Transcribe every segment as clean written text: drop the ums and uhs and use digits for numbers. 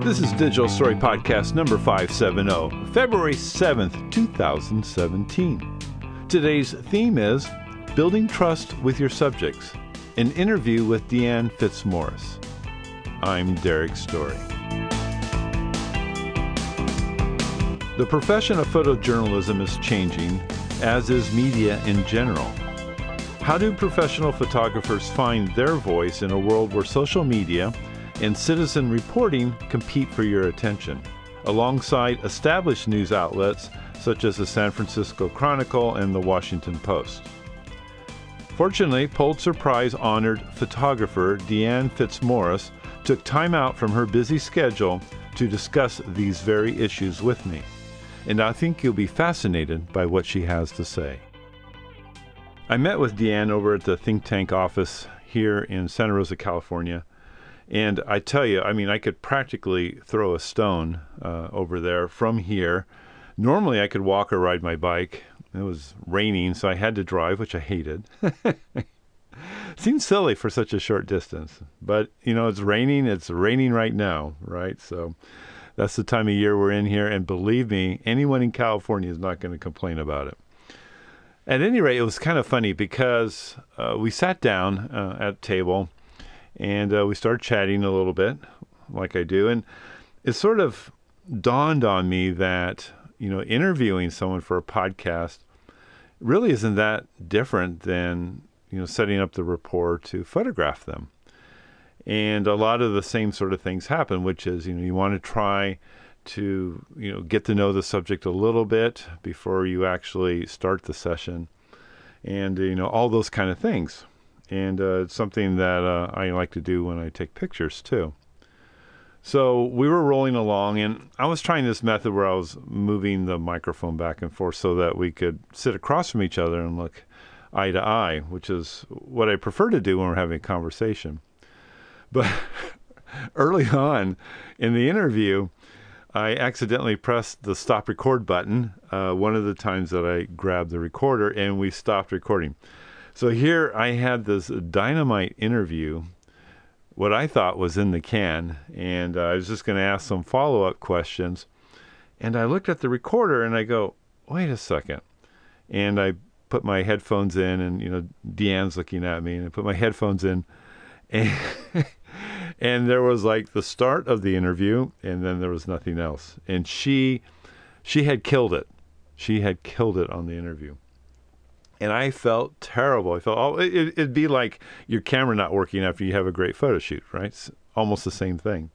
This is Digital Story Podcast number 570, February 7th, 2017. Today's theme is Building Trust with Your Subjects, an interview with Deanne Fitzmaurice. I'm Derek Story. The profession of photojournalism is changing, as is media in general. How do professional photographers find their voice in a world where social media and citizen reporting compete for your attention, alongside established news outlets such as the San Francisco Chronicle and the Washington Post? Fortunately, Pulitzer Prize-honored photographer Deanne Fitzmaurice took time out from her busy schedule to discuss these very issues with me, and I think you'll be fascinated by what she has to say. I met with Deanne over at the Think Tank office here in Santa Rosa, California. And I tell you, I could practically throw a stone over there from here. Normally, I could walk or ride my bike. It was raining, so I had to drive, which I hated. Seems silly for such a short distance. But, it's raining. It's raining right now, right? So that's the time of year we're in here. And believe me, anyone in California is not going to complain about it. At any rate, it was kind of funny because we sat down at a table, and we started chatting a little bit, like I do. And it sort of dawned on me that, interviewing someone for a podcast really isn't that different than, setting up the rapport to photograph them. And a lot of the same sort of things happen, which is, you want to try to, get to know the subject a little bit before you actually start the session. And, all those kind of things. And it's something that I like to do when I take pictures, too. So we were rolling along, and I was trying this method where I was moving the microphone back and forth so that we could sit across from each other and look eye to eye, which is what I prefer to do when we're having a conversation. But early on in the interview, I accidentally pressed the stop record button one of the times that I grabbed the recorder, and we stopped recording. So here I had this dynamite interview, what I thought was in the can, and I was just going to ask some follow-up questions. And I looked at the recorder and I go, wait a second. And I put my headphones in, and, Deanne's looking at me, and I put my headphones in, and, and there was like the start of the interview, and then there was nothing else. And she had killed it. She had killed it on the interview. And I felt terrible. I felt, it'd be like your camera not working after you have a great photo shoot, right? It's almost the same thing.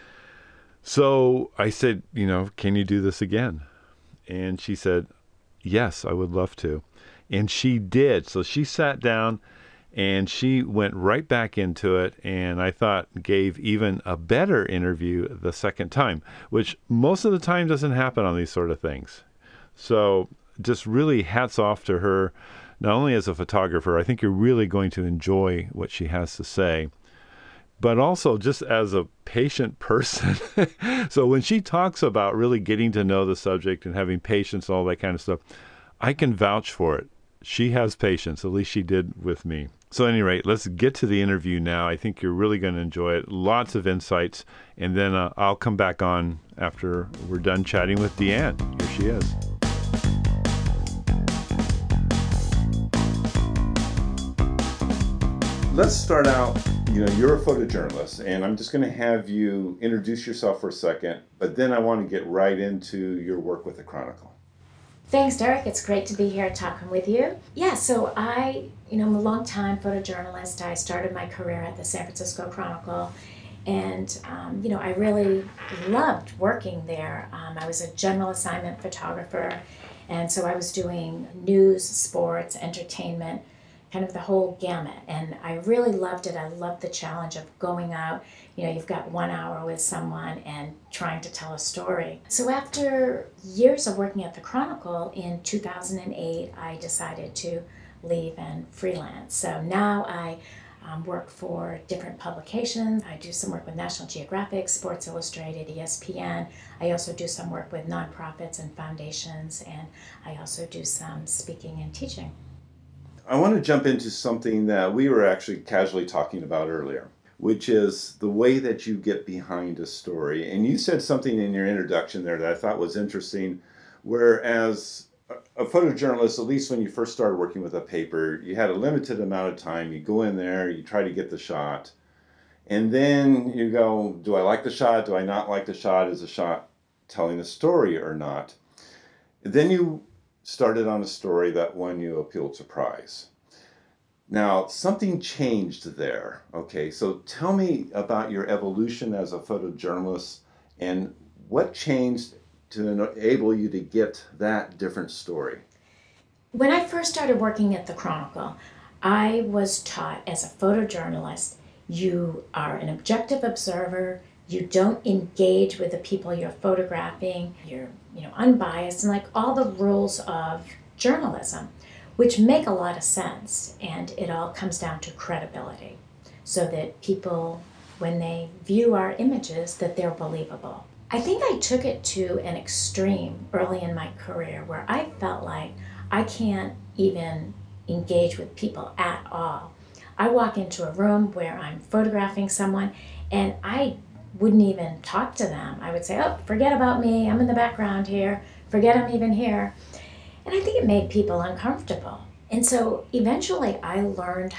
So I said, can you do this again? And she said, yes, I would love to. And she did. So she sat down and she went right back into it. And I thought gave even a better interview the second time, which most of the time doesn't happen on these sort of things. So just really hats off to her, not only as a photographer. I think you're really going to enjoy what she has to say, but also just as a patient person. So when she talks about really getting to know the subject and having patience and all that kind of stuff, I can vouch for it. She has patience, at least she did with me. So at any rate, let's get to the interview now. I think you're really going to enjoy it. Lots of insights. And then I'll come back on after we're done chatting with Deanne. Here she is. Let's start out, you're a photojournalist, and I'm just going to have you introduce yourself for a second, but then I want to get right into your work with the Chronicle. Thanks, Derek. It's great to be here talking with you. Yeah, so I'm a long-time photojournalist. I started my career at the San Francisco Chronicle, and, I really loved working there. I was a general assignment photographer, and so I was doing news, sports, entertainment, kind of the whole gamut. And I really loved it. I loved the challenge of going out. You've got 1 hour with someone and trying to tell a story. So after years of working at the Chronicle, in 2008, I decided to leave and freelance. So now I work for different publications. I do some work with National Geographic, Sports Illustrated, ESPN. I also do some work with nonprofits and foundations, and I also do some speaking and teaching. I want to jump into something that we were actually casually talking about earlier. which is the way that you get behind a story. And you said something in your introduction there that I thought was interesting, whereas a photojournalist, at least when you first started working with a paper, you had a limited amount of time. You go in there, you try to get the shot, and then you go, do I like the shot? Do I not like the shot? Is the shot telling a story or not? Then you started on a story that won you a Pulitzer Prize. Now, something changed there. Okay, so tell me about your evolution as a photojournalist and what changed to enable you to get that different story. When I first started working at the Chronicle, I was taught as a photojournalist, you are an objective observer, you don't engage with the people you're photographing, you're unbiased, and like all the rules of journalism, which make a lot of sense, and it all comes down to credibility, so that people, when they view our images, that they're believable. I think I took it to an extreme early in my career where I felt like I can't even engage with people at all. I walk into a room where I'm photographing someone and I wouldn't even talk to them. I would say, oh, forget about me, I'm in the background here, forget I'm even here. And I think it made people uncomfortable. And so eventually I learned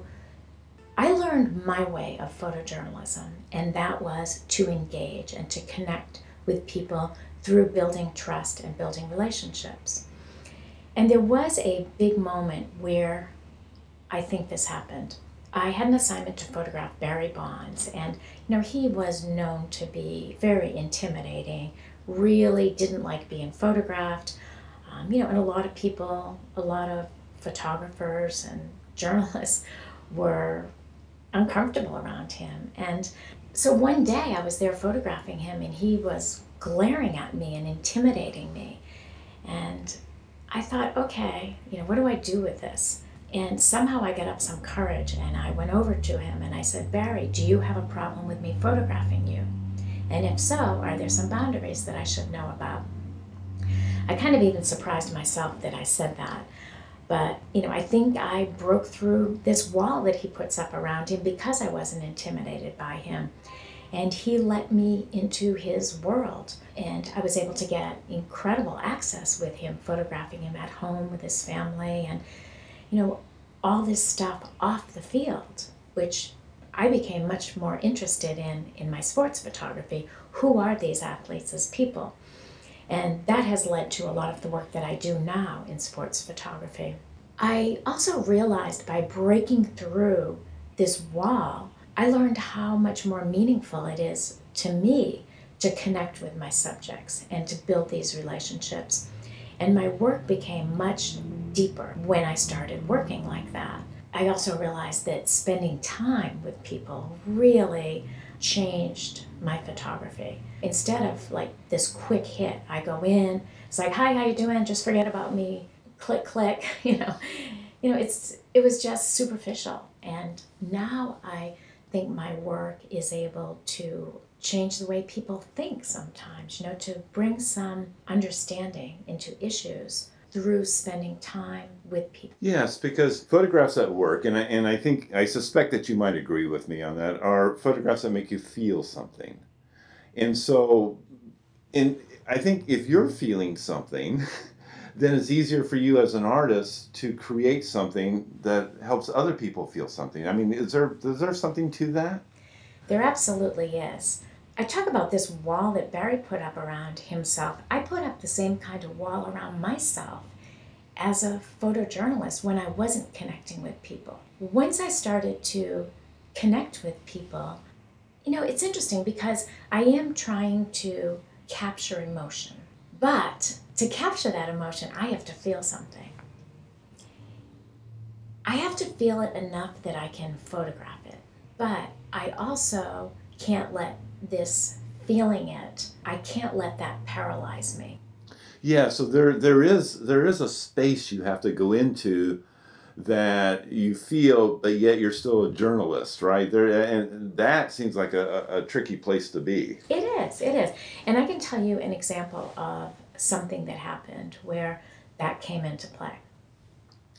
my way of photojournalism, and that was to engage and to connect with people through building trust and building relationships. And there was a big moment where I think this happened. I had an assignment to photograph Barry Bonds, and he was known to be very intimidating, really didn't like being photographed. And a lot of people, a lot of photographers and journalists were uncomfortable around him. And so one day I was there photographing him and he was glaring at me and intimidating me. And I thought, okay, what do I do with this? And somehow I got up some courage and I went over to him and I said, Barry, do you have a problem with me photographing you? And if so, are there some boundaries that I should know about? I kind of even surprised myself that I said that. But, I think I broke through this wall that he puts up around him because I wasn't intimidated by him. And he let me into his world. And I was able to get incredible access with him, photographing him at home with his family and, all this stuff off the field, which I became much more interested in my sports photography. Who are these athletes as people? And that has led to a lot of the work that I do now in sports photography. I also realized by breaking through this wall, I learned how much more meaningful it is to me to connect with my subjects and to build these relationships. And my work became much deeper when I started working like that. I also realized that spending time with people really changed my photography. Instead of like this quick hit, I go in, it's like, hi, how you doing? Just forget about me. Click, click, it was just superficial. And now I think my work is able to change the way people think sometimes, to bring some understanding into issues through spending time with people. Yes, because photographs at work, and I suspect that you might agree with me on that, are photographs that make you feel something. And so, I think if you're feeling something, then it's easier for you as an artist to create something that helps other people feel something. I mean, is there something to that? There absolutely is. I talk about this wall that Barry put up around himself. I put up the same kind of wall around myself as a photojournalist when I wasn't connecting with people. Once I started to connect with people, it's interesting because I am trying to capture emotion. But to capture that emotion, I have to feel something. I have to feel it enough that I can photograph it. But I also can't let this feeling it, I can't let that paralyze me. Yeah, so there is a space you have to go into that you feel, but yet you're still a journalist, right? And that seems like a tricky place to be. It is. And I can tell you an example of something that happened where that came into play.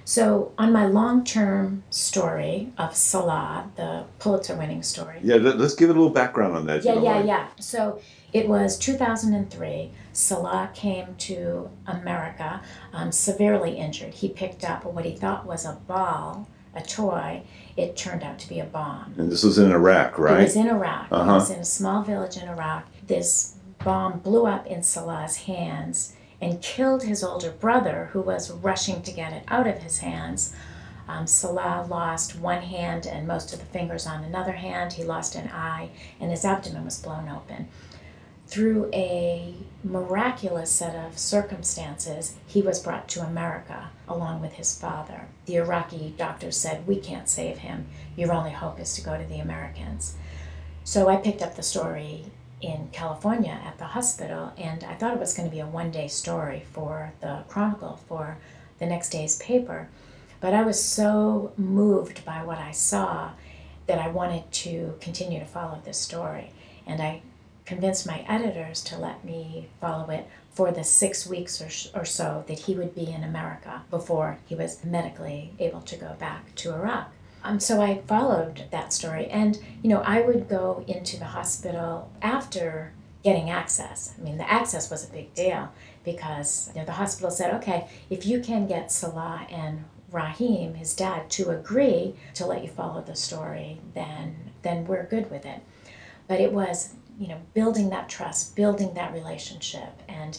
So on my long-term story of Salah, the Pulitzer-winning story. Yeah, let's give it a little background on that. Yeah. So it was 2003. Salah came to America severely injured. He picked up what he thought was a ball, a toy. It turned out to be a bomb. And this was in Iraq, right? It was in Iraq. It was in a small village in Iraq. This bomb blew up in Salah's hands and killed his older brother, who was rushing to get it out of his hands. Salah lost one hand and most of the fingers on another hand. He lost an eye, and his abdomen was blown open. Through a miraculous set of circumstances, he was brought to America along with his father. The Iraqi doctors said, "We can't save him. Your only hope is to go to the Americans." So I picked up the story in California at the hospital, and I thought it was going to be a one-day story for the Chronicle, for the next day's paper. But I was so moved by what I saw that I wanted to continue to follow this story. And I convinced my editors to let me follow it for the 6 weeks or so that he would be in America before he was medically able to go back to Iraq. So I followed that story, and I would go into the hospital after getting access. I mean, the access was a big deal because the hospital said, okay, if you can get Salah and Rahim, his dad, to agree to let you follow the story, then we're good with it. But it was, building that trust, building that relationship, and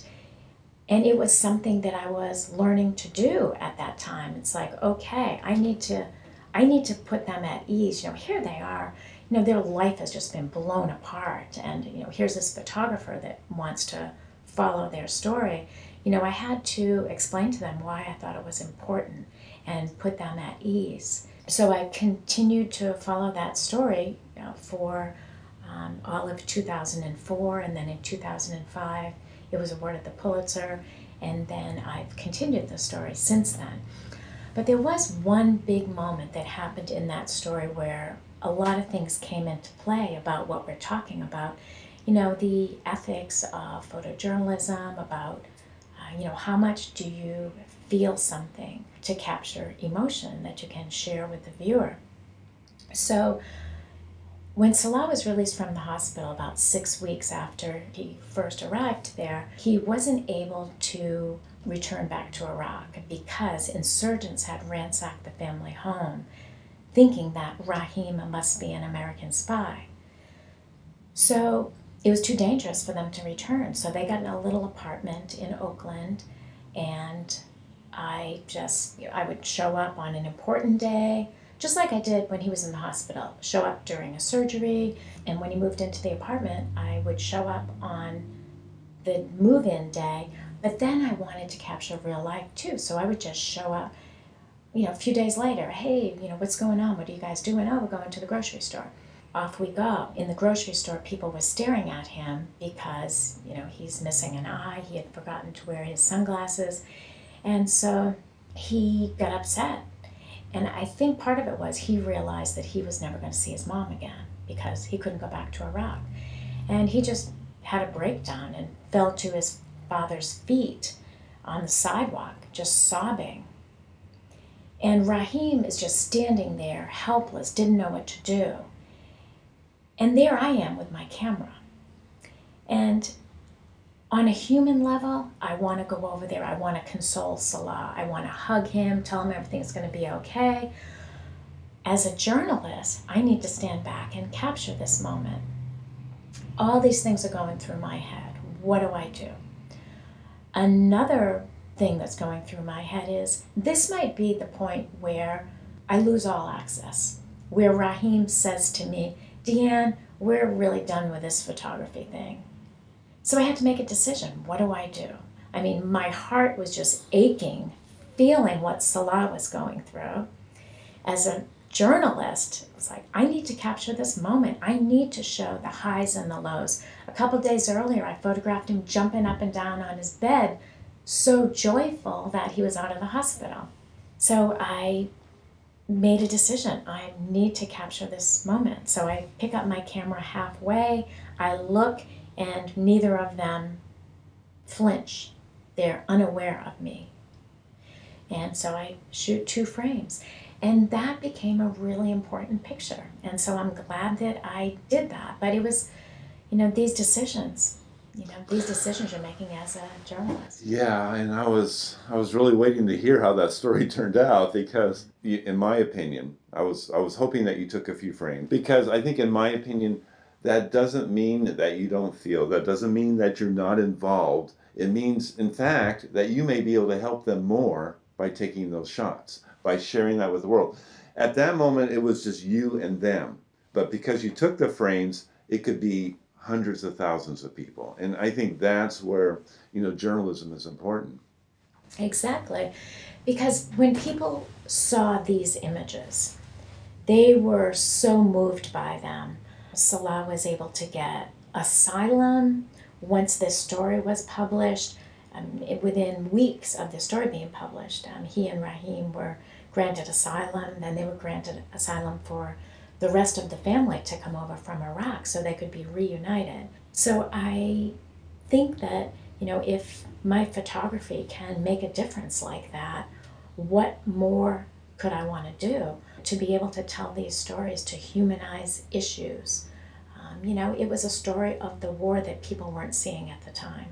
it was something that I was learning to do at that time. It's like, okay, I need to put them at ease. Here they are. Their life has just been blown apart, and here's this photographer that wants to follow their story. I had to explain to them why I thought it was important and put them at ease. So I continued to follow that story for all of 2004, and then in 2005 it was awarded the Pulitzer, and then I've continued the story since then. But there was one big moment that happened in that story where a lot of things came into play about what we're talking about. The ethics of photojournalism, about how much do you feel something to capture emotion that you can share with the viewer. So when Salah was released from the hospital about 6 weeks after he first arrived there, he wasn't able to return back to Iraq because insurgents had ransacked the family home, thinking that Rahim must be an American spy. So it was too dangerous for them to return, so they got in a little apartment in Oakland, and I would show up on an important day, just like I did when he was in the hospital, show up during a surgery, and when he moved into the apartment, I would show up on the move-in day, but then I wanted to capture real life too, so I would just show up, a few days later, hey, what's going on? What are you guys doing? Oh, we're going to the grocery store. Off we go. In the grocery store, people were staring at him because, he's missing an eye. He had forgotten to wear his sunglasses, and so he got upset. And I think part of it was he realized that he was never going to see his mom again because he couldn't go back to Iraq. And he just had a breakdown and fell to his father's feet on the sidewalk, just sobbing. And Rahim is just standing there, helpless, didn't know what to do. And there I am with my camera. And on a human level, I want to go over there. I want to console Salah. I want to hug him, tell him everything's going to be okay. As a journalist, I need to stand back and capture this moment. All these things are going through my head. What do I do? Another thing that's going through my head is this might be the point where I lose all access, where Rahim says to me, Deanne, we're really done with this photography thing. So I had to make a decision. What do I do? I mean, my heart was just aching, feeling what Salah was going through. As a journalist, it was like, I need to capture this moment. I need to show the highs and the lows. A couple days earlier, I photographed him jumping up and down on his bed, so joyful that he was out of the hospital. So I made a decision. I need to capture this moment. So I pick up my camera halfway, I look, and neither of them flinch. They're unaware of me. And so I shoot 2 frames. And that became a really important picture. And so I'm glad that I did that. But it was, these decisions, these decisions you're making as a journalist. Yeah, and I was really waiting to hear how that story turned out because, in my opinion, I was hoping that you took a few frames because I think, in my opinion, that doesn't mean that you don't feel. That doesn't mean that you're not involved. It means, in fact, that you may be able to help them more by taking those shots, by sharing that with the world. At that moment, it was just you and them. But because you took the frames, it could be hundreds of thousands of people. And I think that's where, journalism is important. Exactly. Because when people saw these images, they were so moved by them. Salah was able to get asylum once this story was published. Within weeks of the story being published, he and Rahim were granted asylum. Then they were granted asylum for the rest of the family to come over from Iraq so they could be reunited. So I think that, if my photography can make a difference like that, what more could I want to do to be able to tell these stories, to humanize issues? It was a story of the war that people weren't seeing at the time.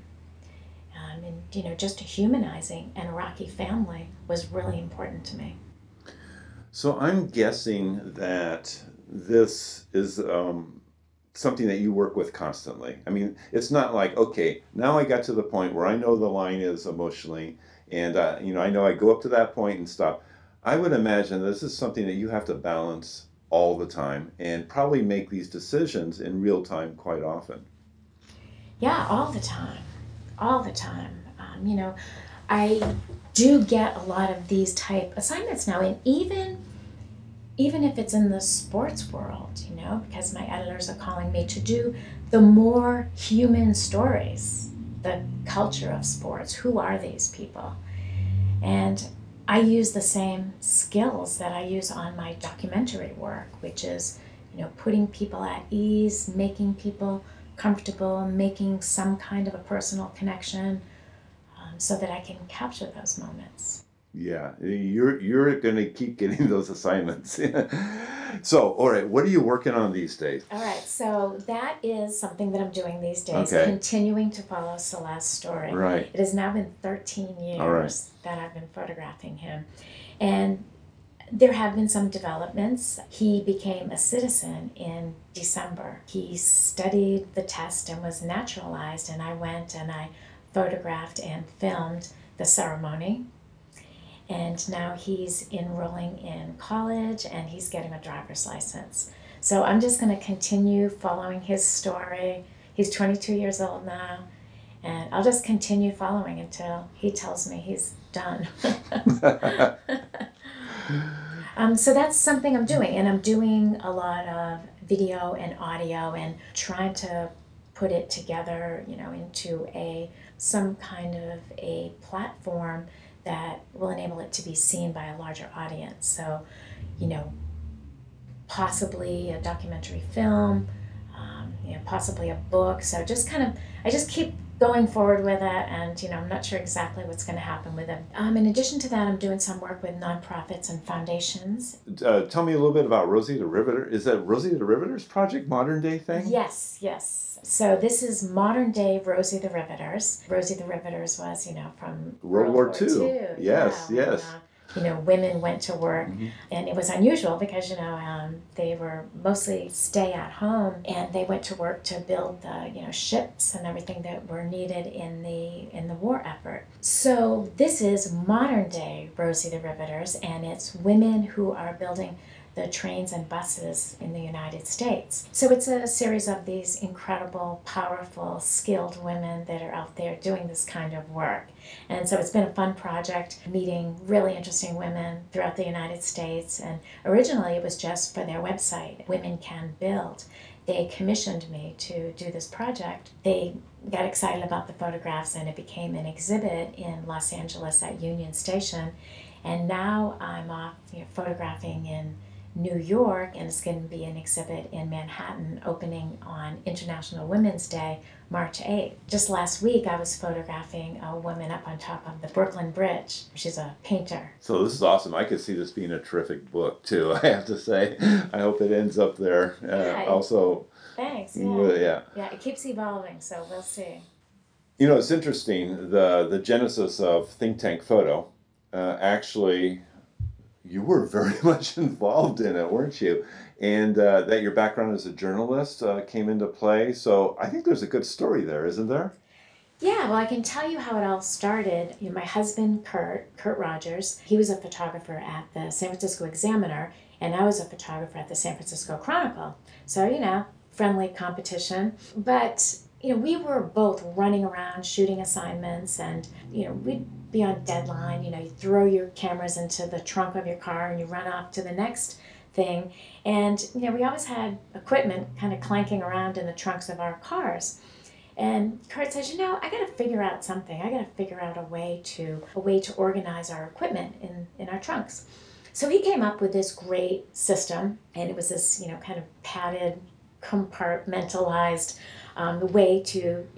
And just humanizing an Iraqi family was really important to me. So I'm guessing that this is something that you work with constantly. I mean, it's not like, okay, now I got to the point where I know the line is emotionally, and I know I go up to that point and stop. I would imagine this is something that you have to balance all the time and probably make these decisions in real time quite often. Yeah, all the time. All the time. I do get a lot of these type assignments now, and even if it's in the sports world, because my editors are calling me to do the more human stories, the culture of sports. Who are these people? And I use the same skills that I use on my documentary work, which is, putting people at ease, making people comfortable, making some kind of a personal connection, so that I can capture those moments. Yeah, you're going to keep getting those assignments. So, all right, what are you working on these days? All right, so that is something that I'm doing these days, Okay. continuing to follow Salah's story. Right. It has now been 13 years All right. that I've been photographing him. And there have been some developments. He became a citizen in December. He studied the test and was naturalized, and I went and I photographed and filmed the ceremony. And now he's enrolling in college and he's getting a driver's license. So I'm just going to continue following his story. He's 22 years old now, and I'll just continue following until he tells me he's done. So that's something I'm doing, and I'm doing a lot of video and audio and trying to put it together, into some kind of a platform that will enable it to be seen by a larger audience. So, possibly a documentary film, possibly a book. So I just keep going forward with it, and I'm not sure exactly what's going to happen with it. In addition to that, I'm doing some work with nonprofits and foundations. Tell me a little bit about Rosie the Riveter. Is that Rosie the Riveter's project, modern day thing? Yes. So this is modern day Rosie the Riveters. Rosie the Riveters was, from World War II. Yes, yeah, yes. Women went to work, and it was unusual because they were mostly stay at home, and they went to work to build the ships and everything that were needed in the war effort. So this is modern day Rosie the Riveters, and it's women who are building the trains and buses in the United States. So it's a series of these incredible, powerful, skilled women that are out there doing this kind of work. And so it's been a fun project, meeting really interesting women throughout the United States. And originally it was just for their website, Women Can Build. They commissioned me to do this project. They got excited about the photographs, and it became an exhibit in Los Angeles at Union Station. And now I'm off photographing in New York, and it's going to be an exhibit in Manhattan opening on International Women's Day, March 8th. Just last week, I was photographing a woman up on top of the Brooklyn Bridge. She's a painter. So this is awesome. I could see this being a terrific book, too, I have to say. I hope it ends up there. Also, thanks. Yeah. Yeah, it keeps evolving, so we'll see. You know, it's interesting, the genesis of Think Tank Photo, actually, you were very much involved in it, weren't you? And that your background as a journalist came into play. So I think there's a good story there, isn't there? Yeah, well, I can tell you how it all started. My husband, Kurt Rogers, he was a photographer at the San Francisco Examiner, and I was a photographer at the San Francisco Chronicle. So, friendly competition. But, we were both running around shooting assignments, and, we'd be on deadline. You throw your cameras into the trunk of your car and you run off to the next thing. And, we always had equipment kind of clanking around in the trunks of our cars. And Kurt says, I got to figure out something. I got to figure out a way to organize our equipment in our trunks. So he came up with this great system, and it was this, kind of padded, compartmentalized way to,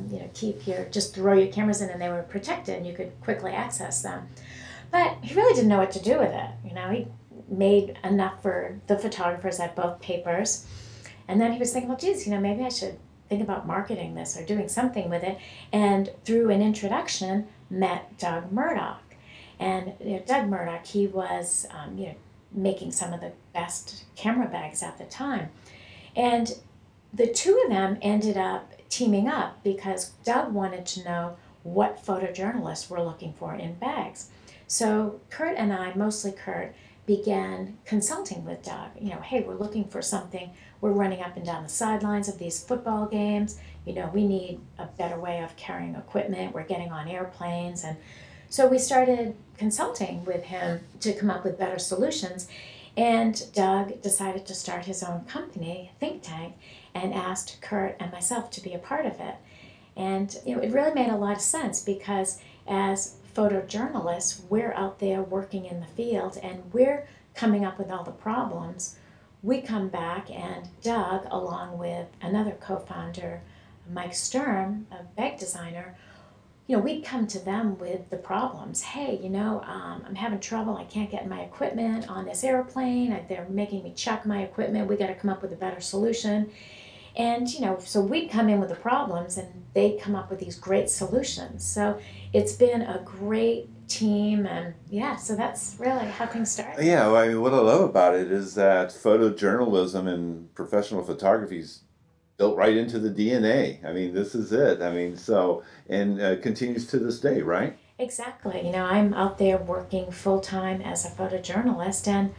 just throw your cameras in and they were protected and you could quickly access them. But he really didn't know what to do with it. He made enough for the photographers at both papers. And then he was thinking, well, geez, maybe I should think about marketing this or doing something with it. And through an introduction, met Doug Murdoch. And Doug Murdoch, he was making some of the best camera bags at the time. And the two of them ended up teaming up because Doug wanted to know what photojournalists were looking for in bags. So Kurt and I, mostly Kurt, began consulting with Doug. Hey, we're looking for something. We're running up and down the sidelines of these football games. We need a better way of carrying equipment. We're getting on airplanes. And so we started consulting with him to come up with better solutions. And Doug decided to start his own company, Think Tank, and asked Kurt and myself to be a part of it. And it really made a lot of sense because as photojournalists, we're out there working in the field and we're coming up with all the problems. We come back and Doug, along with another co-founder, Mike Sturm, a bag designer, we'd come to them with the problems. Hey, I'm having trouble. I can't get my equipment on this airplane. They're making me chuck my equipment. We got to come up with a better solution. And, so we'd come in with the problems and they'd come up with these great solutions. So it's been a great team, and so that's really how things started. Yeah, well, I mean, what I love about it is that photojournalism and professional photography is built right into the DNA. I mean, this is it. I mean, and continues to this day, right? Exactly. I'm out there working full-time as a photojournalist and,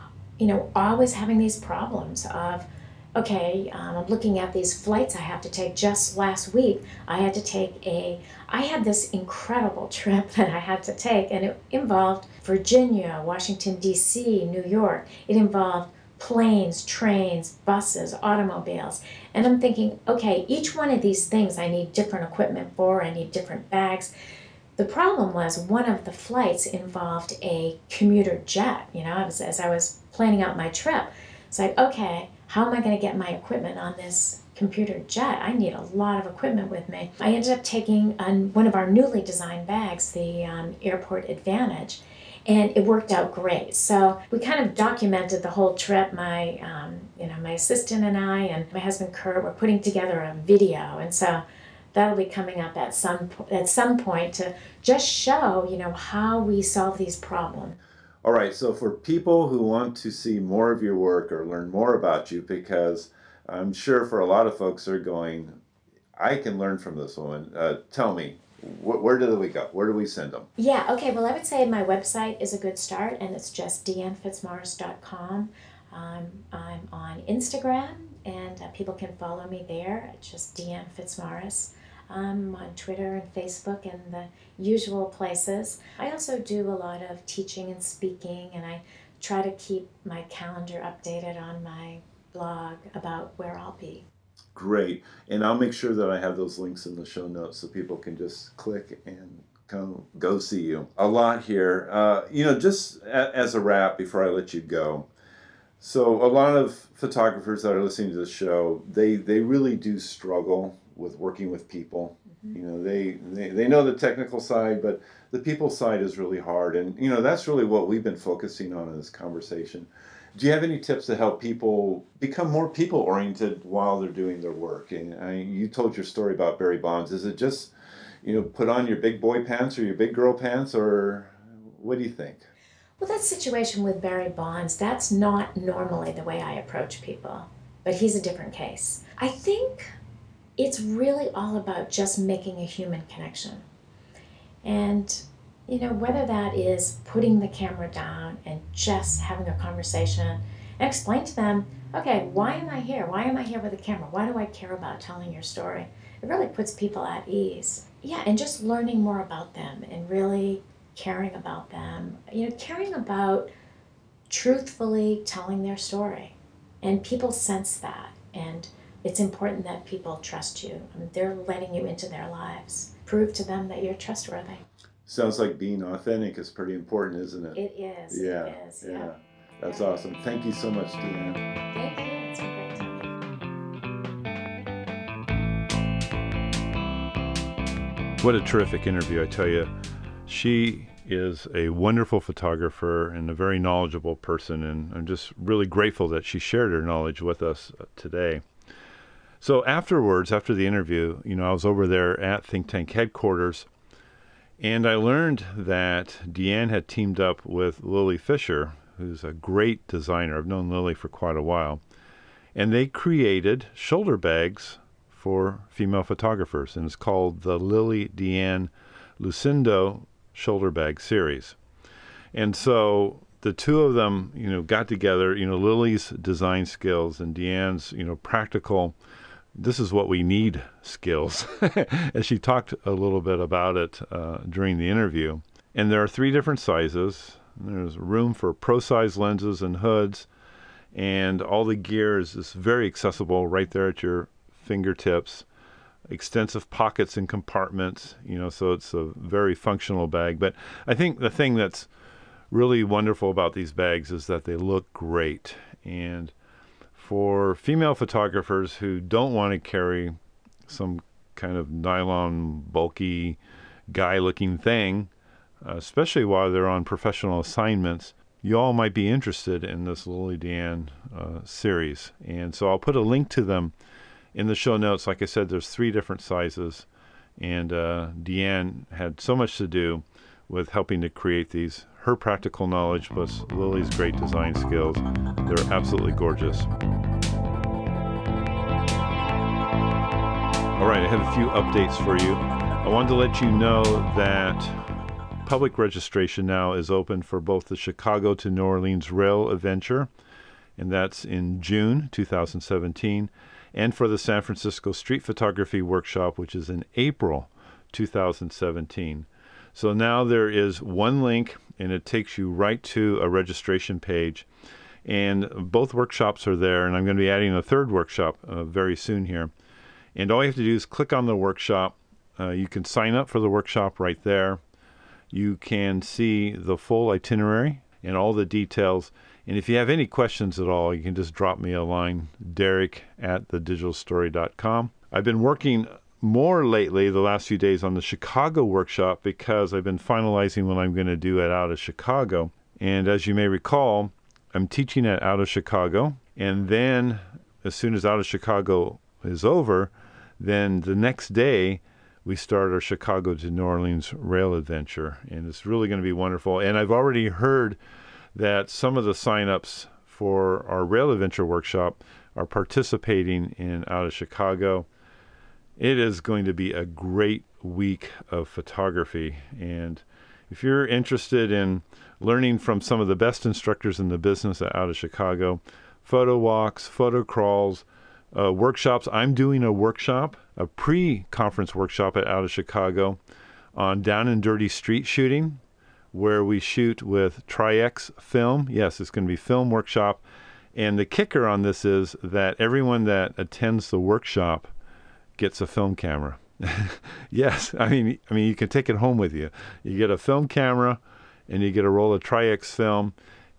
always having these problems of, okay, I'm looking at these flights I have to take. Just last week, I had this incredible trip that I had to take, and it involved Virginia, Washington, D.C., New York. It involved planes, trains, buses, automobiles. And I'm thinking, okay, each one of these things I need different equipment for, I need different bags. The problem was one of the flights involved a commuter jet. As I was planning out my trip, it's like, okay, how am I going to get my equipment on this computer jet? I need a lot of equipment with me. I ended up taking one of our newly designed bags, the Airport Advantage, and it worked out great. So we kind of documented the whole trip. My assistant and I and my husband Kurt were putting together a video, and so that'll be coming up at some point to just show how we solve these problems. All right, so for people who want to see more of your work or learn more about you, because I'm sure for a lot of folks are going, I can learn from this woman. Tell me, where do we go? Where do we send them? Yeah, okay, well, I would say my website is a good start, and it's just deannefitzmaurice.com. I'm on Instagram, and people can follow me there. It's just Deanne Fitzmaurice. I'm on Twitter and Facebook and the usual places. I also do a lot of teaching and speaking, and I try to keep my calendar updated on my blog about where I'll be. Great. And I'll make sure that I have those links in the show notes so people can just click and go see you. A lot here. Just as a wrap before I let you go, So a lot of photographers that are listening to the show, they really do struggle with working with people. You know, they know the technical side, but the people side is really hard. And, you know, that's really what we've been focusing on in this conversation. Do you have any tips to help people become more people oriented while they're doing their work? And you told your story about Barry Bonds. Is it just, you know, put on your big boy pants or your big girl pants, or what do you think? Well, that situation with Barry Bonds, that's not normally the way I approach people, but he's a different case. I think it's really all about just making a human connection. And, you know, whether that is putting the camera down and just having a conversation and explain to them, okay, why am I here? Why am I here with a camera? Why do I care about telling your story? It really puts people at ease. Yeah, and just learning more about them and really caring about them, you know, caring about truthfully telling their story. And people sense that. And it's important that people trust you. I mean, they're letting you into their lives. Prove to them that you're trustworthy. Sounds like being authentic is pretty important, isn't it? It is. Yeah. It is. Yeah. That's awesome. Thank you so much, Deanne. Thank you. It's been great talking. What a terrific interview, I tell you. She is a wonderful photographer and a very knowledgeable person, and I'm just really grateful that she shared her knowledge with us today. So afterwards, after the interview, you know, I was over there at Think Tank headquarters, and I learned that Deanne had teamed up with Lily Fisher, who's a great designer. I've known Lily for quite a while, and they created shoulder bags for female photographers, and it's called the Lily Deanne Lucindo shoulder bag series. And so the two of them, you know, got together, you know, Lily's design skills and Deanne's, you know, practical, this is what we need skills. And she talked a little bit about it during the interview. And there are 3 different sizes. There's room for pro-size lenses and hoods, and all the gear is very accessible right there at your fingertips. Extensive pockets and compartments, you know, so it's a very functional bag. But I think the thing that's really wonderful about these bags is that they look great. And for female photographers who don't want to carry some kind of nylon, bulky, guy-looking thing, especially while they're on professional assignments, you all might be interested in this Lily Deanne series. And so I'll put a link to them in the show notes. Like I said, there's 3 different sizes, and Deanne had so much to do with helping to create these. Her practical knowledge plus Lily's great design skills. They're absolutely gorgeous. All right, I have a few updates for you. I wanted to let you know that public registration now is open for both the Chicago to New Orleans Rail Adventure, and that's in June 2017, and for the San Francisco Street Photography Workshop, which is in April 2017. So now there is one link, and it takes you right to a registration page. And both workshops are there, and I'm going to be adding a 3rd workshop very soon here. And all you have to do is click on the workshop. You can sign up for the workshop right there. You can see the full itinerary and all the details. And if you have any questions at all, you can just drop me a line, Derek@thedigitalstory.com. I've been working more lately the last few days on the Chicago workshop because I've been finalizing what I'm going to do at Out of Chicago. And as you may recall, I'm teaching at Out of Chicago. And then as soon as Out of Chicago is over, then the next day we start our Chicago to New Orleans rail adventure. And it's really going to be wonderful. And I've already heard that some of the signups for our rail adventure workshop are participating in Out of Chicago. It is going to be a great week of photography. And if you're interested in learning from some of the best instructors in the business at Out of Chicago, photo walks, photo crawls, workshops. I'm doing a workshop, a pre-conference workshop at Out of Chicago on down and dirty street shooting, where we shoot with Tri-X film. Yes, it's going to be film workshop. And the kicker on this is that everyone that attends the workshop gets a film camera. Yes, I mean you can take it home with you. You get a film camera and you get a roll of Tri-X film,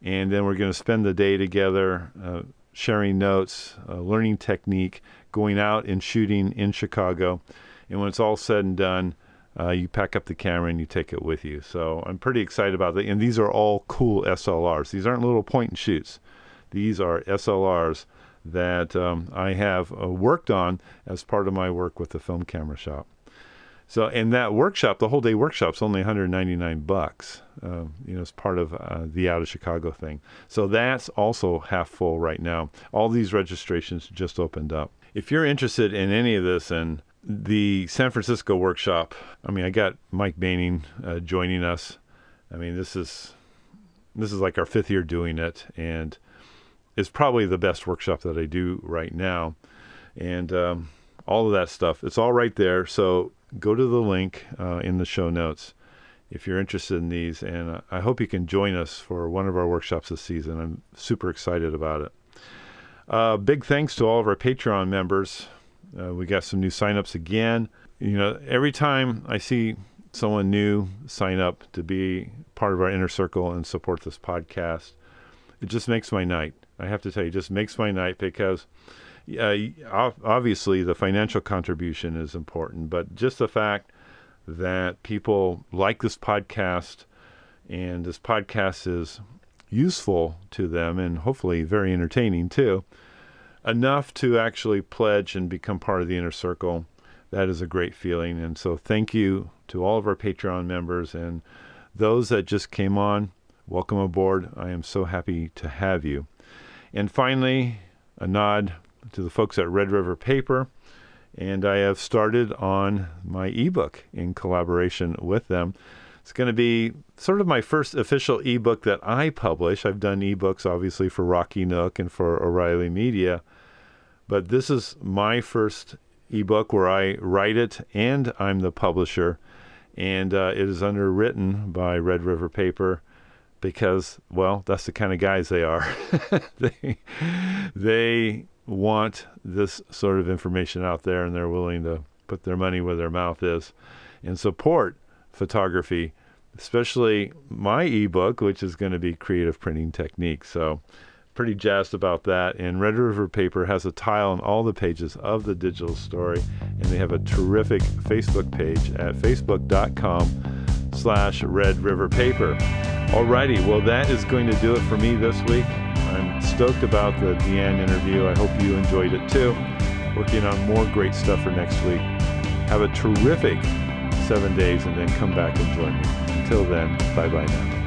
And then we're going to spend the day together, sharing notes, learning technique, going out and shooting in Chicago. And when it's all said and done, you pack up the camera and you take it with you. So I'm pretty excited about that. And these are all cool SLRs. These aren't little point and shoots. These are SLRs that I have worked on as part of my work with the Film Camera Shop. So, and that workshop, the whole day workshop's only $199, as part of the Out of Chicago thing. So that's also half full right now. All these registrations just opened up. If you're interested in any of this, and the San Francisco workshop, I got Mike Baining joining us. This is like our 5th year doing it, and it's probably the best workshop that I do right now. And all of that stuff, it's all right there. So go to the link in the show notes if you're interested in these, and I hope you can join us for one of our workshops this season. I'm super excited about it. Big thanks to all of our Patreon members. We got some new signups again. Every time I see someone new sign up to be part of our inner circle and support this podcast, it just makes my night. I have to tell you, it just makes my night, because obviously the financial contribution is important, but just the fact that people like this podcast and this podcast is useful to them and hopefully very entertaining too, enough to actually pledge and become part of the inner circle, that is a great feeling. And so thank you to all of our Patreon members, and those that just came on, welcome aboard. I am so happy to have you. And finally, a nod to the folks at Red River Paper, and I have started on my ebook in collaboration with them. It's going to be sort of my first official ebook that I publish. I've done ebooks obviously for Rocky Nook and for O'Reilly Media, but this is my first ebook where I write it and I'm the publisher, and it is underwritten by Red River Paper, because, well, that's the kind of guys they are. They want this sort of information out there, and they're willing to put their money where their mouth is and support photography, especially my ebook, which is going to be Creative Printing Techniques. So pretty jazzed about that. And Red River Paper has a tile on all the pages of the digital story, and they have a terrific Facebook page at facebook.com/Red River Paper. Alrighty, well, that is going to do it for me this week. I'm stoked about the Deanne interview. I hope you enjoyed it too. Working on more great stuff for next week. Have a terrific 7 days, and then come back and join me. Until then, bye-bye now.